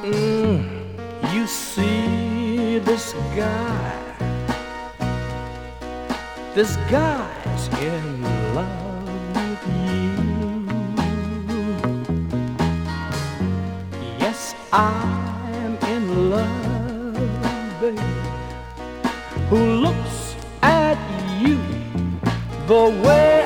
You see this guy's in love with you. Yes, I'm in love, baby. Who looks at you the way